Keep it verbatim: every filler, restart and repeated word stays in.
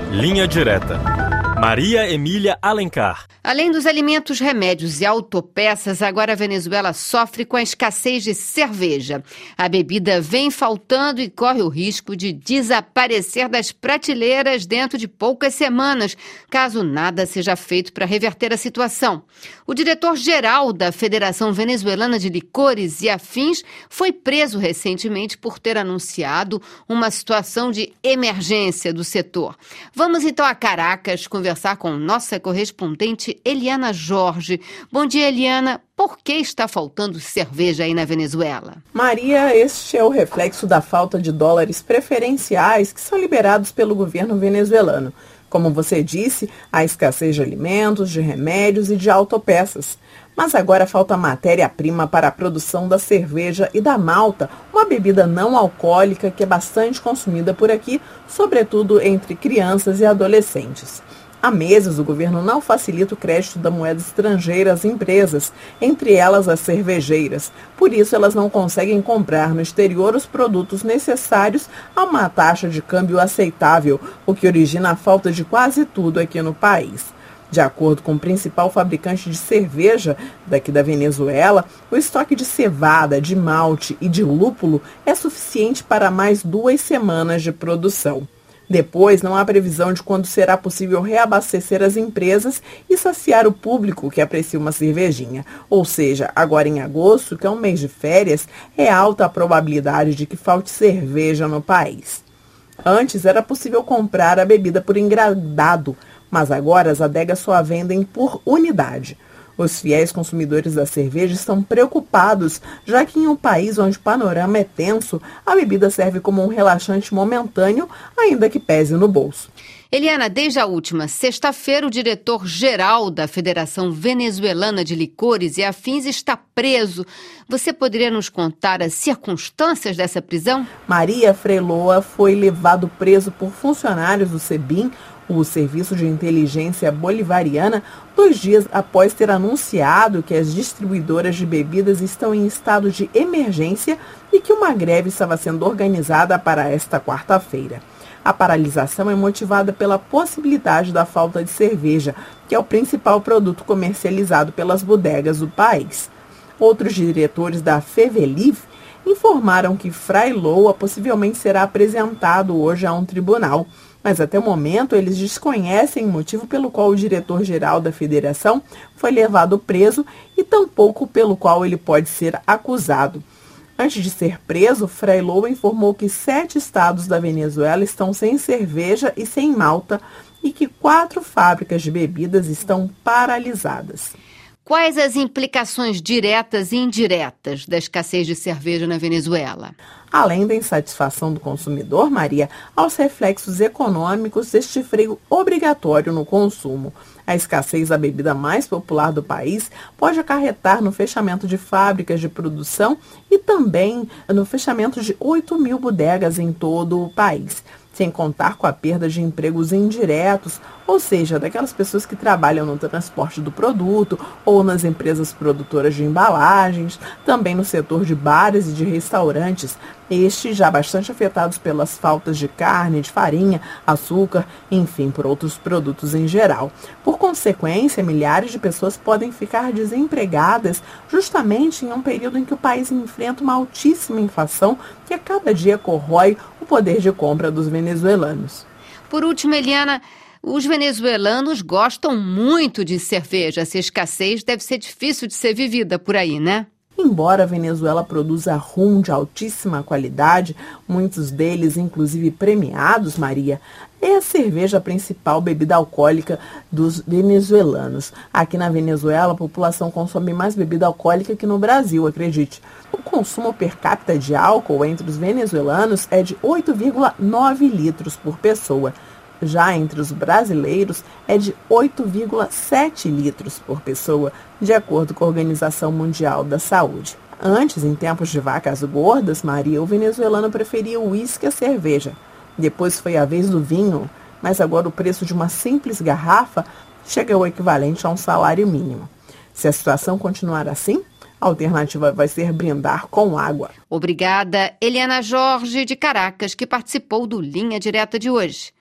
Linha Direta. Maria Emília Alencar. Além dos alimentos, remédios e autopeças, agora a Venezuela sofre com a escassez de cerveja. A bebida vem faltando e corre o risco de desaparecer das prateleiras dentro de poucas semanas, caso nada seja feito para reverter a situação. O diretor-geral da Federação Venezuelana de Licores e Afins foi preso recentemente por ter anunciado uma situação de emergência do setor. Vamos então a Caracas conversar com nossa correspondente Eliana Jorge. Bom dia, Eliana. Por que está faltando cerveja aí na Venezuela? Maria, este é o reflexo da falta de dólares preferenciais que são liberados pelo governo venezuelano. Como você disse, há escassez de alimentos, de remédios e de autopeças. Mas agora falta matéria-prima para a produção da cerveja e da malta, uma bebida não alcoólica que é bastante consumida por aqui, sobretudo entre crianças e adolescentes. Há meses, o governo não facilita o crédito da moeda estrangeira às empresas, entre elas as cervejeiras. Por isso, elas não conseguem comprar no exterior os produtos necessários a uma taxa de câmbio aceitável, o que origina a falta de quase tudo aqui no país. De acordo com o principal fabricante de cerveja daqui da Venezuela, o estoque de cevada, de malte e de lúpulo é suficiente para mais duas semanas de produção. Depois, não há previsão de quando será possível reabastecer as empresas e saciar o público que aprecia uma cervejinha. Ou seja, agora em agosto, que é um mês de férias, é alta a probabilidade de que falte cerveja no país. Antes, era possível comprar a bebida por engradado, mas agora as adegas só a vendem por unidade. Os fiéis consumidores da cerveja estão preocupados, já que em um país onde o panorama é tenso, a bebida serve como um relaxante momentâneo, ainda que pese no bolso. Eliana, desde a última sexta-feira, o diretor-geral da Federação Venezuelana de Licores e Afins está preso. Você poderia nos contar as circunstâncias dessa prisão? Maria Freiloa foi levado preso por funcionários do SEBIN, o Serviço de Inteligência Bolivariana, dois dias após ter anunciado que as distribuidoras de bebidas estão em estado de emergência e que uma greve estava sendo organizada para esta quarta-feira. A paralisação é motivada pela possibilidade da falta de cerveja, que é o principal produto comercializado pelas bodegas do país. Outros diretores da FEVELIV informaram que Freiloa possivelmente será apresentado hoje a um tribunal, mas até o momento eles desconhecem o motivo pelo qual o diretor-geral da federação foi levado preso e tampouco pelo qual ele pode ser acusado. Antes de ser preso, Freiloa informou que sete estados da Venezuela estão sem cerveja e sem malta e que quatro fábricas de bebidas estão paralisadas. Quais as implicações diretas e indiretas da escassez de cerveja na Venezuela? Além da insatisfação do consumidor, Maria, há os reflexos econômicos deste freio obrigatório no consumo. A escassez da bebida mais popular do país pode acarretar no fechamento de fábricas de produção e também no fechamento de oito mil bodegas em todo o país, sem contar com a perda de empregos indiretos, ou seja, daquelas pessoas que trabalham no transporte do produto ou nas empresas produtoras de embalagens, também no setor de bares e de restaurantes, estes já bastante afetados pelas faltas de carne, de farinha, açúcar, enfim, por outros produtos em geral. Por consequência, milhares de pessoas podem ficar desempregadas justamente em um período em que o país enfrenta uma altíssima inflação que a cada dia corrói o poder de compra dos venezuelanos. Por último, Eliana, os venezuelanos gostam muito de cerveja. Essa escassez deve ser difícil de ser vivida por aí, né? Embora a Venezuela produza rum de altíssima qualidade, muitos deles inclusive premiados, Maria, é a cerveja a principal bebida alcoólica dos venezuelanos. Aqui na Venezuela, a população consome mais bebida alcoólica que no Brasil, acredite. O consumo per capita de álcool entre os venezuelanos é de oito vírgula nove litros por pessoa. Já entre os brasileiros é de oito vírgula sete litros por pessoa, de acordo com a Organização Mundial da Saúde. Antes, em tempos de vacas gordas, Maria, o venezuelano preferia o uísque à cerveja. Depois foi a vez do vinho, mas agora o preço de uma simples garrafa chega ao equivalente a um salário mínimo. Se a situação continuar assim, a alternativa vai ser brindar com água. Obrigada, Eliana Jorge, de Caracas, que participou do Linha Direta de hoje.